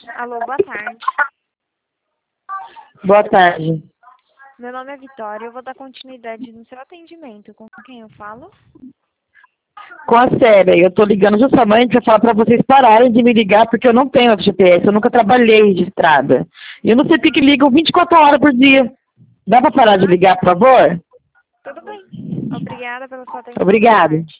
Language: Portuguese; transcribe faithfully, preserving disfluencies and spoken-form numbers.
Alô, boa tarde. Boa tarde. Meu nome é Vitória, eu vou dar continuidade no seu atendimento. Com quem eu falo? Com a Célia, eu tô ligando justamente para falar para vocês pararem de me ligar, porque eu não tenho F G P S, eu nunca trabalhei registrada. E eu não sei porque que ligam vinte e quatro horas por dia. Dá para parar de ligar, por favor? Tudo bem. Obrigada pela sua atenção. Obrigada. Boa tarde.